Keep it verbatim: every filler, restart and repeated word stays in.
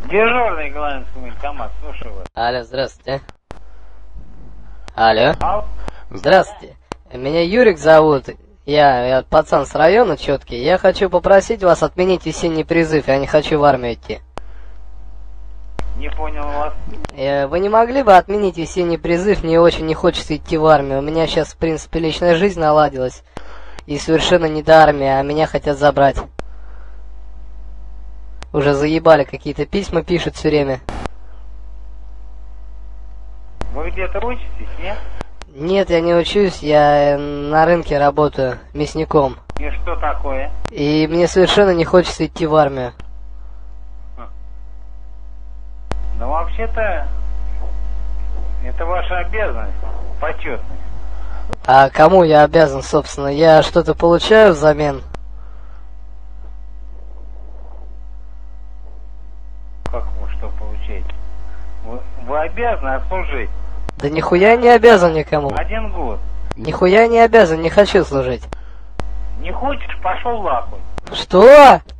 Дежурный Главинский военкомат, слушаю вас. Алло, здравствуйте. Алло. Ау. Здравствуйте. Меня Юрик зовут. Я, я пацан с района четкий. Я хочу попросить вас отменить весенний призыв. Я не хочу в армию идти. Не понял вас. Э, Вы не могли бы отменить весенний призыв? Мне очень не хочется идти в армию. У меня сейчас, в принципе, личная жизнь наладилась. И совершенно не до армии, а меня хотят забрать. Уже заебали, какие-то письма пишут все время. Вы где-то учитесь, нет? Нет, я не учусь, я э, на рынке работаю мясником. И что такое? И мне совершенно не хочется идти в армию. Ну, вообще-то, это ваша обязанность, почетность. А кому я обязан, собственно? Я что-то получаю взамен? Как вы что получаете? Вы, вы обязаны отслужить Да нихуя не обязан никому. один год. Нихуя не обязан, не хочу служить. Не хочешь, пошел лахуй. Что?